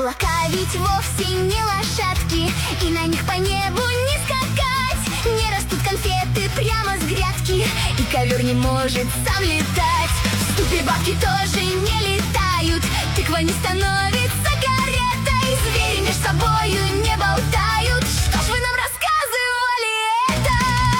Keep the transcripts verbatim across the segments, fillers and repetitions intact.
Облака ведь вовсе не лошадки, и на них по небу не скакать. Не растут конфеты прямо с грядки, и ковер не может сам летать. В ступе бабки тоже не летают, тыква не становится каретой, звери между собою не болтают. Что ж вы нам рассказывали это?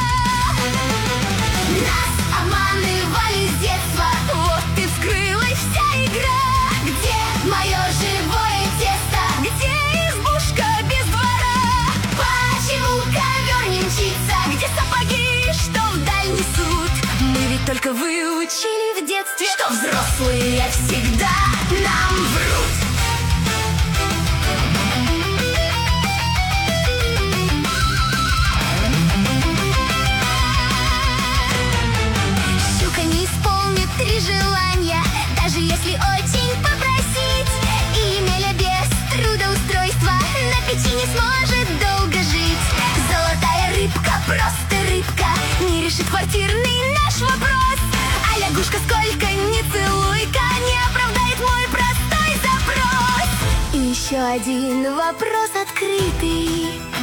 Нас обманывали с детства, вот и вскрылась вся игра. Где мое живое тесто? Где избушка без двора? Почему ковер не мчится? Где сапоги, что вдаль несут? Мы ведь только выучили в детстве, что взрослые всегда нам врут. Щука не исполнит три желания, даже если очень попросить. И Емеля без трудоустройства на печи не сможет долго жить. Золотая рыбка, просто рыбка, не решит квартирный наш вопрос. А лягушка, сколько ни целуй-ка, не оправдает мой простой запрос. И еще один вопрос открытый: